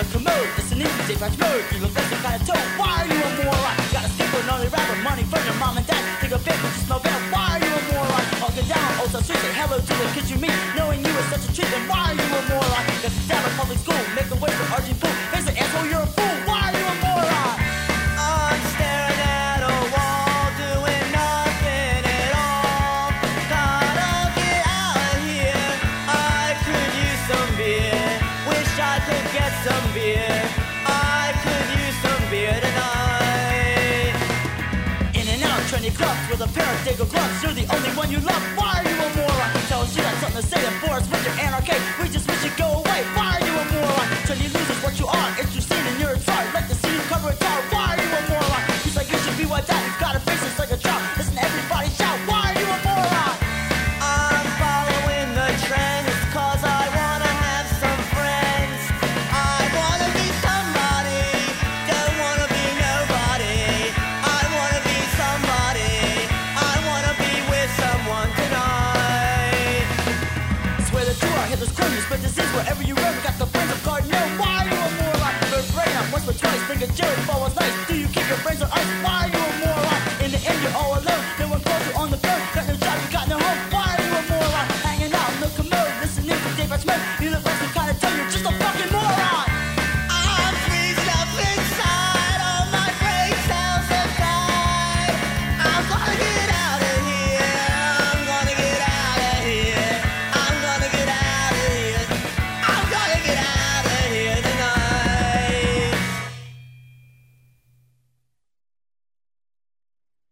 commode, listening to Depeche Mode. You look like some kind of toad. Why are you a moron? Got a skip with only rapper, money from your mom and dad. Take a bit, but you smell bad. Why are you a moron? Walking down Old South Street, say hello to the kids you meet. Knowing you is such a treat, then why are you a moron? Got to down at public school, make a way for arching fool. Face it, asshole, you're a fool. Why are you a moron? I'm staring at a wall, doing nothing at all. Gotta get out of here. I could use some beer. Wish I could get some beer. I could use some beer tonight. In and out, trendy clubs with a pair of Dago gloves. You're the only one you love. Why are you a moron? Tell us you got something to say to Forrest Winter anarchy. We just wish you'd go away. Why are you a moron? Trendy losers, what you are. Interesting and you're a sorry. Like to see you cover a tar. Why are you a moron? He's like you should be wiped out. You've got a face that's like a trout. Listen, everybody shout. Why are you a moron? I'm following the trends, cause I wanna have some friends. I wanna be somebody, don't wanna be nobody. I wanna be somebody, I wanna be with someone tonight. Swear that you are Hitler's clone. You spread disease wherever you roam. Got the friends of God. No, why are you a moron? Bird brain up once or twice. Think of Jerry Falwell's life.